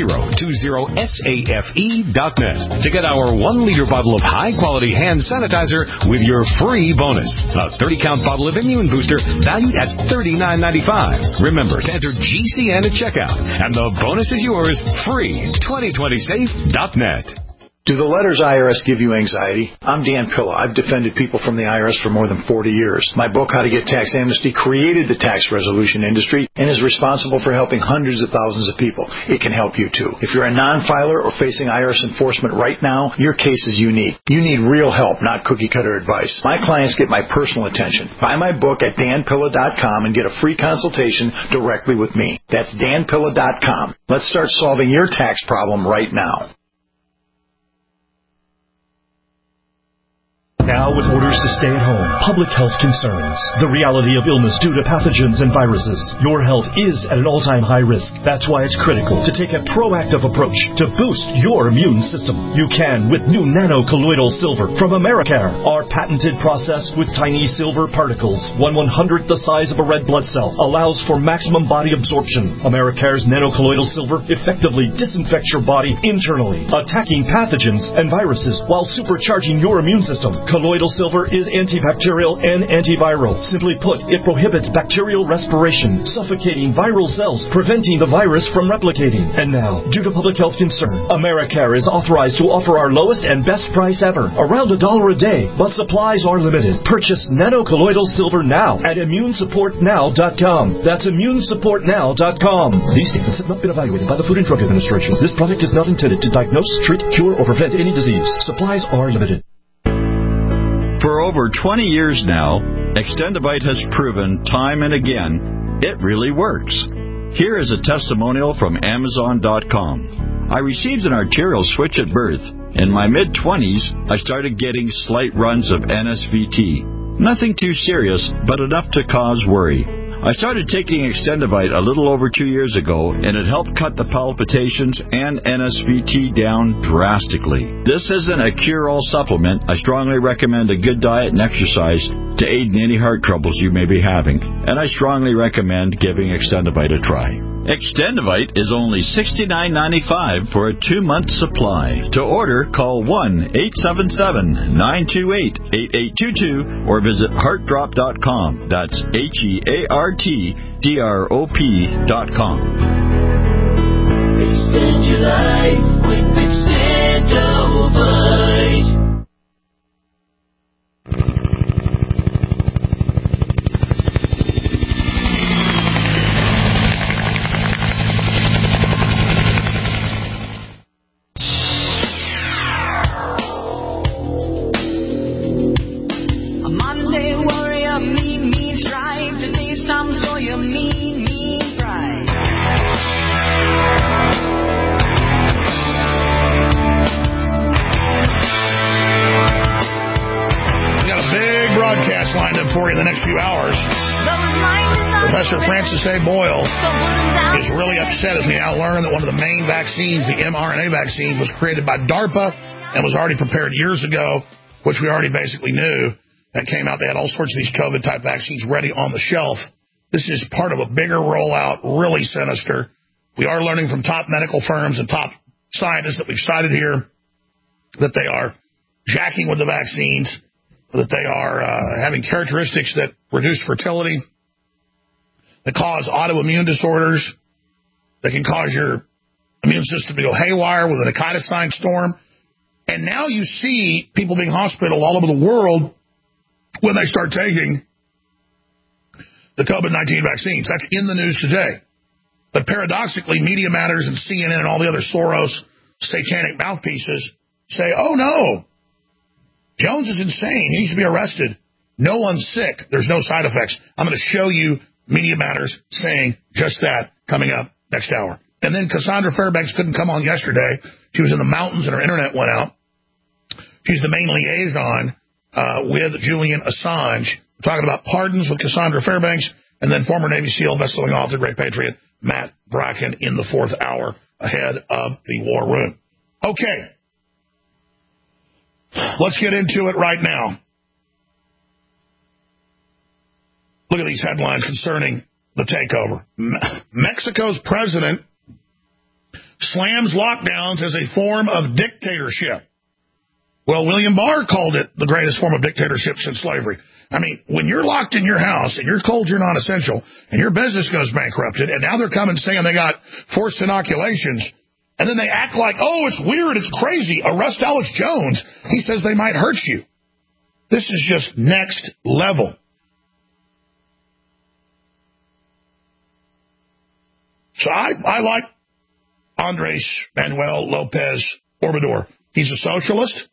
2020safe.net to get our 1-liter bottle of high-quality hand sanitizer with your free bonus. A 30-count bottle of Immune Booster valued at $39.95. Remember to enter GCN at checkout, and the bonus is yours free. 2020safe.net. Do the letters IRS give you anxiety? I'm Dan Pilla. I've defended people from the IRS for more than 40 years. My book, How to Get Tax Amnesty, created the tax resolution industry and is responsible for helping hundreds of thousands of people. It can help you, too. If you're a non-filer or facing IRS enforcement right now, your case is unique. You need real help, not cookie-cutter advice. My clients get my personal attention. Buy my book at danpilla.com and get a free consultation directly with me. That's danpilla.com. Let's start solving your tax problem right now. Now with orders to stay at home, public health concerns, the reality of illness due to pathogens and viruses, your health is at an all-time high risk. That's why it's critical to take a proactive approach to boost your immune system. You can with new nano-colloidal silver from Americare. Our patented process with tiny silver particles, 1/100th the size of a red blood cell, allows for maximum body absorption. Americare's nano-colloidal silver effectively disinfects your body internally, attacking pathogens and viruses while supercharging your immune system. Colloidal silver is antibacterial and antiviral. Simply put, it prohibits bacterial respiration, suffocating viral cells, preventing the virus from replicating. And now, due to public health concern, Americare is authorized to offer our lowest and best price ever, around $1 a day, but supplies are limited. Purchase nano-colloidal silver now at immunesupportnow.com. That's immunesupportnow.com. These statements have not been evaluated by the Food and Drug Administration. This product is not intended to diagnose, treat, cure, or prevent any disease. Supplies are limited. For over 20 years now, Extendivite has proven time and again it really works. Here is a testimonial from Amazon.com. I received an arterial switch at birth. In my mid-20s, I started getting slight runs of NSVT. Nothing too serious, but enough to cause worry. I started taking Extendivite a little over 2 years ago, and it helped cut the palpitations and NSVT down drastically. This isn't a cure-all supplement. I strongly recommend a good diet and exercise to aid in any heart troubles you may be having, and I strongly recommend giving Extendivite a try. Extendivite is only $69.95 for a 2-month supply. To order, call 1-877-928-8822 or visit heartdrop.com. That's HEARTDROP.com. Extend your life with Extendivite. Lined up for you in the next few hours. Professor Francis A. Boyle is really upset as we now learn that one of the main vaccines, the mRNA vaccine, was created by DARPA and was already prepared years ago, which we already basically knew. That came out. They had all sorts of these COVID-type vaccines ready on the shelf. This is part of a bigger rollout, really sinister. We are learning from top medical firms and top scientists that we've cited here that they are jacking with the vaccines, that they are having characteristics that reduce fertility, that cause autoimmune disorders, that can cause your immune system to go haywire with an cytokine storm. And now you see people being hospitalized all over the world when they start taking the COVID-19 vaccines. That's in the news today. But paradoxically, Media Matters and CNN and all the other Soros satanic mouthpieces say, oh, no, Jones is insane. He needs to be arrested. No one's sick. There's no side effects. I'm going to show you Media Matters saying just that coming up next hour. And then Cassandra Fairbanks couldn't come on yesterday. She was in the mountains and her internet went out. She's the main liaison with Julian Assange. We're talking about pardons with Cassandra Fairbanks and then former Navy SEAL, best-selling author, great patriot, Matt Bracken in the fourth hour ahead of the War Room. Okay. Let's get into it right now. Look at these headlines concerning the takeover. Mexico's president slams lockdowns as a form of dictatorship. Well, William Barr called it the greatest form of dictatorship since slavery. I mean, when you're locked in your house and you're told you're non-essential and your business goes bankrupted and now they're coming saying they got forced inoculations and then they act like, oh, it's weird, it's crazy, arrest Alex Jones. He says they might hurt you. This is just next level. So I like Andres Manuel Lopez Obrador. He's a socialist,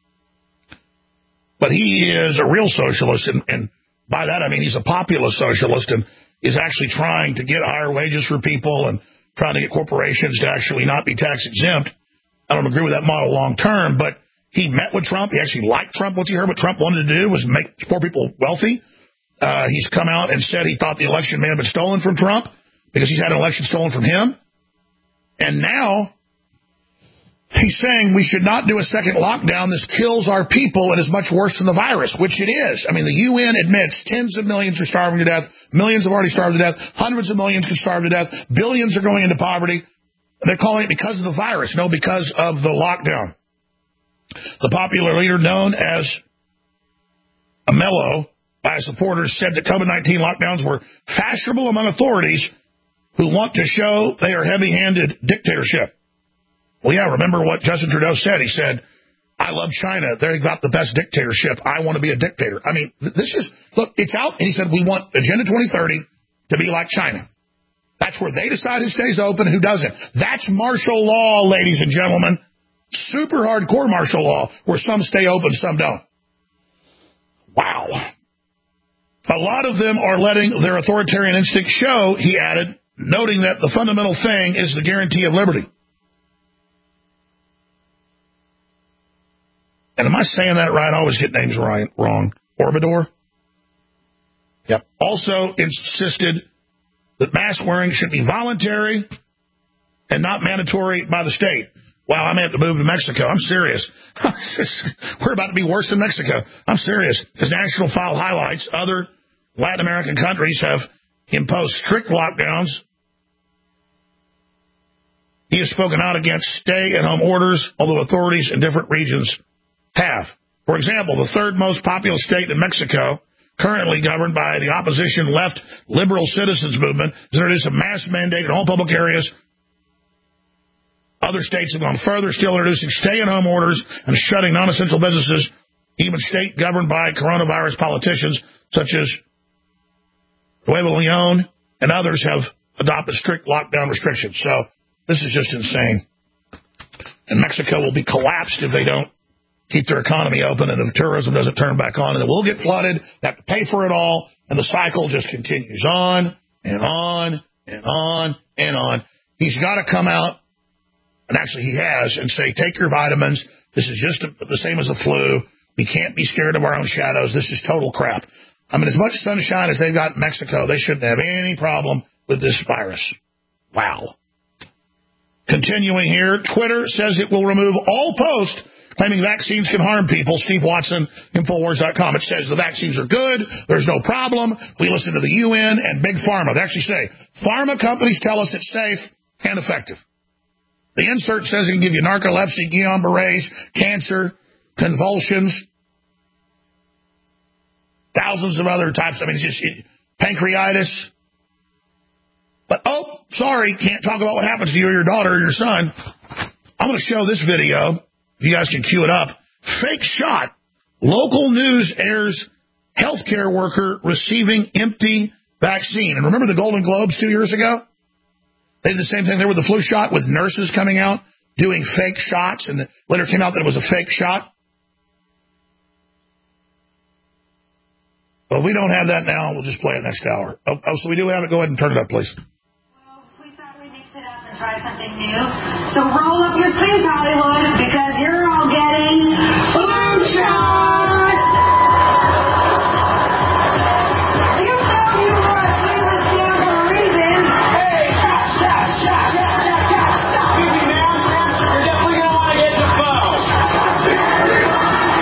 but he is a real socialist, and by that I mean he's a populist socialist and is actually trying to get higher wages for people and trying to get corporations to actually not be tax exempt. I don't agree with that model long term, but he met with Trump. He actually liked Trump. What he heard what Trump wanted to do was make poor people wealthy. He's come out and said he thought the election may have been stolen from Trump because he's had an election stolen from him. And now he's saying we should not do a second lockdown. This kills our people and is much worse than the virus, which it is. I mean, the UN admits tens of millions are starving to death. Millions have already starved to death. Hundreds of millions could starve to death. Billions are going into poverty. They're calling it because of the virus. No, because of the lockdown. The popular leader known as AMLO by supporters said that COVID-19 lockdowns were fashionable among authorities who want to show they are heavy-handed dictatorship. Well, yeah, remember what Justin Trudeau said. He said, I love China. They've got the best dictatorship. I want to be a dictator. I mean, this is, look, it's out. And he said, we want Agenda 2030 to be like China. That's where they decide who stays open and who doesn't. That's martial law, ladies and gentlemen. Super hardcore martial law, where some stay open, some don't. Wow. A lot of them are letting their authoritarian instinct show, he added, noting that the fundamental thing is the guarantee of liberty. And am I saying that right? I always get names wrong. Obrador? Yep. Also insisted that mask wearing should be voluntary and not mandatory by the state. Wow, I may have to move to Mexico. I'm serious. We're about to be worse than Mexico. I'm serious. As National File highlights, other Latin American countries have imposed strict lockdowns. He has spoken out against stay-at-home orders, although authorities in different regions have. For example, the third most populous state in Mexico, currently governed by the opposition left liberal citizens movement, has introduced a mask mandate in all public areas. Other states have gone further, still introducing stay-at-home orders and shutting non-essential businesses. Even state governed by coronavirus politicians, such as Nuevo León and others, have adopted strict lockdown restrictions. So this is just insane. And Mexico will be collapsed if they don't keep their economy open and if tourism doesn't turn back on. And then we'll get flooded, have to pay for it all, and the cycle just continues on and on and on and on. He's got to come out, and actually he has, and say, take your vitamins. This is just the same as the flu. We can't be scared of our own shadows. This is total crap. I mean, as much sunshine as they've got in Mexico, they shouldn't have any problem with this virus. Wow. Continuing here, Twitter says it will remove all posts claiming vaccines can harm people. Steve Watson, Infowars.com. It says the vaccines are good. There's no problem. We listen to the UN and Big Pharma. They actually say, pharma companies tell us it's safe and effective. The insert says it can give you narcolepsy, Guillain-Barré's, cancer, convulsions, thousands of other types. I mean, it's just pancreatitis. But, oh, sorry, can't talk about what happens to you or your daughter or your son. I'm going to show this video. You guys can cue it up. Fake shot. Local news airs healthcare worker receiving empty vaccine. And remember the Golden Globes 2 years ago? They did the same thing there with the flu shot, with nurses coming out doing fake shots, and later came out that it was a fake shot. Well, we don't have that now. We'll just play it next hour. Oh, so we do have it. Go ahead and turn it up, please. Well, we thought we'd mix it up and try something new. So roll up your sleeves, Hollywood, because you're all getting flu shots. You know you wore a sleeveless down for a reason. Hey, shot. Excuse me, ma'am. You're definitely going to want to get the phone.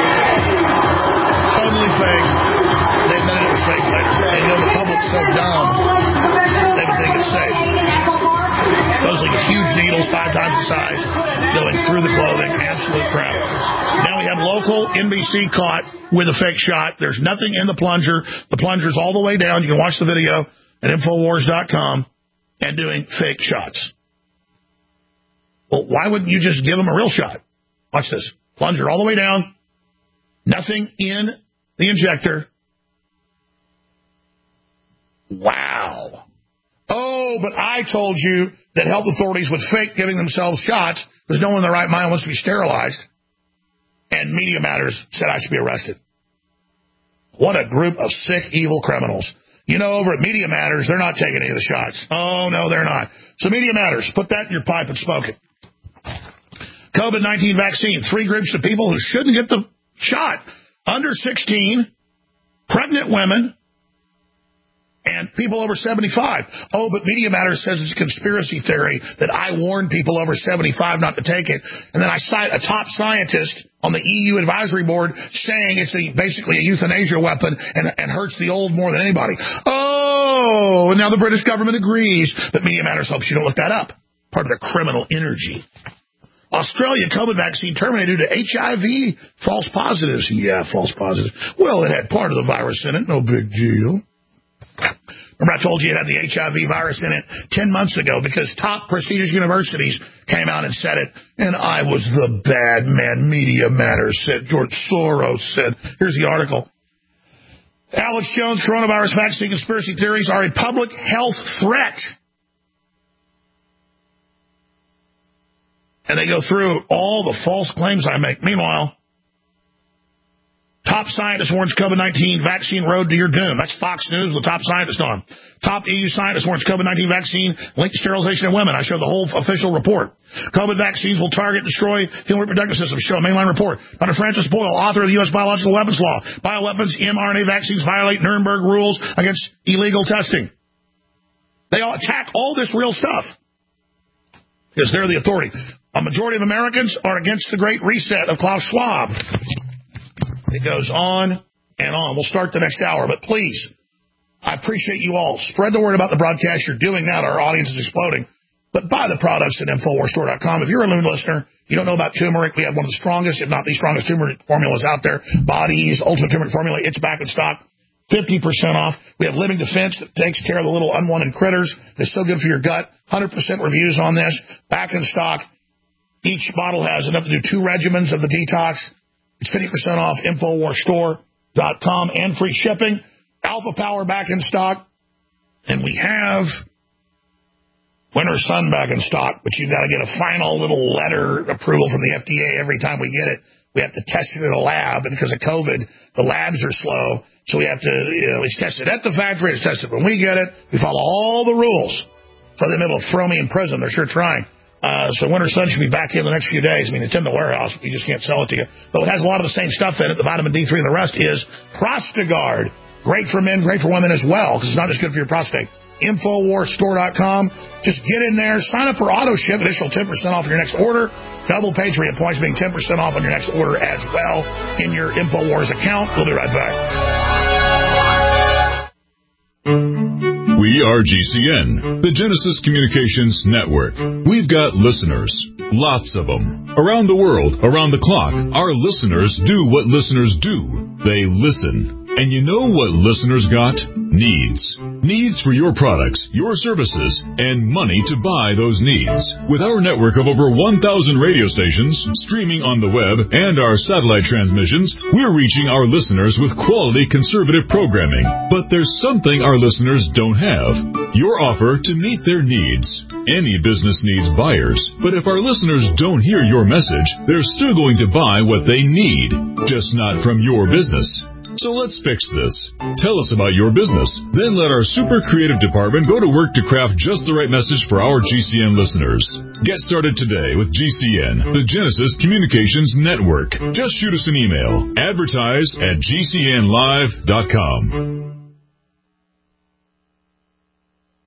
exercise going through the clothing. Absolute crap. Now we have local NBC caught with a fake shot. There's nothing in the plunger. The plunger's all the way down. You can watch the video at Infowars.com and doing fake shots. Well, why wouldn't you just give them a real shot? Watch this. Plunger all the way down. Nothing in the injector. Wow. Oh, but I told you that health authorities would fake giving themselves shots because no one in their right mind wants to be sterilized. And Media Matters said I should be arrested. What a group of sick, evil criminals. You know, over at Media Matters, they're not taking any of the shots. Oh, no, they're not. So Media Matters, put that in your pipe and smoke it. COVID-19 vaccine, 3 groups of people who shouldn't get the shot. Under 16, pregnant women, and people over 75. Oh, but Media Matters says it's a conspiracy theory that I warned people over 75 not to take it. And then I cite a top scientist on the EU advisory board saying it's basically a euthanasia weapon and hurts the old more than anybody. Oh, and now the British government agrees, but Media Matters hopes you don't look that up. Part of their criminal energy. Australia COVID vaccine terminated due to HIV false positives. Yeah, false positives. Well, it had part of the virus in it. No big deal. Remember I told you it had the HIV virus in it 10 months ago because top prestigious universities came out and said it. And I was the bad man. Media Matters said. George Soros said. Here's the article. Alex Jones, coronavirus vaccine conspiracy theories are a public health threat. And they go through all the false claims I make. Meanwhile, top scientist warns COVID-19 vaccine road to your doom. That's Fox News with top scientist on. Top EU scientist warns COVID-19 vaccine linked to sterilization of women. I show the whole official report. COVID vaccines will target, destroy human reproductive systems. Show a mainline report. Dr. Francis Boyle, author of the U.S. Biological Weapons Law. Bioweapons mRNA vaccines violate Nuremberg rules against illegal testing. They all attack all this real stuff because they're the authority. A majority of Americans are against the Great Reset of Klaus Schwab. It goes on and on. We'll start the next hour, but please, I appreciate you all. Spread the word about the broadcast. You're doing that. Our audience is exploding. But buy the products at InfoWarsStore.com. If you're a Loon listener, you don't know about turmeric. We have one of the strongest, if not the strongest turmeric formulas out there. Body's Ultimate Turmeric Formula. It's back in stock. 50% off. We have Living Defense that takes care of the little unwanted critters. It's so good for your gut. 100% reviews on this. Back in stock. Each bottle has enough to do 2 regimens of the detox. It's 50% off InfoWarsStore.com and free shipping. Alpha Power back in stock. And we have Winter Sun back in stock, but you've got to get a final little letter approval from the FDA every time we get it. We have to test it in a lab, and because of COVID, the labs are slow. So we have to, it's tested at the factory, it's tested when we get it. We follow all the rules. So they're able to throw me in prison. They're sure trying. So Winter Sun should be back in the next few days. I mean, it's in the warehouse. We just can't sell it to you. But it has a lot of the same stuff in it. The vitamin D3 and the rest is Prostagard. Great for men, great for women as well, because it's not just good for your prostate. InfoWarsStore.com. Just get in there. Sign up for auto ship. Additional 10% off your next order. Double Patriot points being 10% off on your next order as well in your InfoWars account. We'll be right back. We are GCN, the Genesis Communications Network. We've got listeners, lots of them. Around the world, around the clock, our listeners do what listeners do. They listen. And you know what listeners got? Needs. Needs for your products, your services, and money to buy those needs. With our network of over 1,000 radio stations, streaming on the web, and our satellite transmissions, we're reaching our listeners with quality conservative programming. But there's something our listeners don't have. Your offer to meet their needs. Any business needs buyers, but if our listeners don't hear your message, they're still going to buy what they need, just not from your business. So let's fix this. Tell us about your business. Then let our super creative department go to work to craft just the right message for our GCN listeners. Get started today with GCN, the Genesis Communications Network. Just shoot us an email. Advertise at GCNlive.com.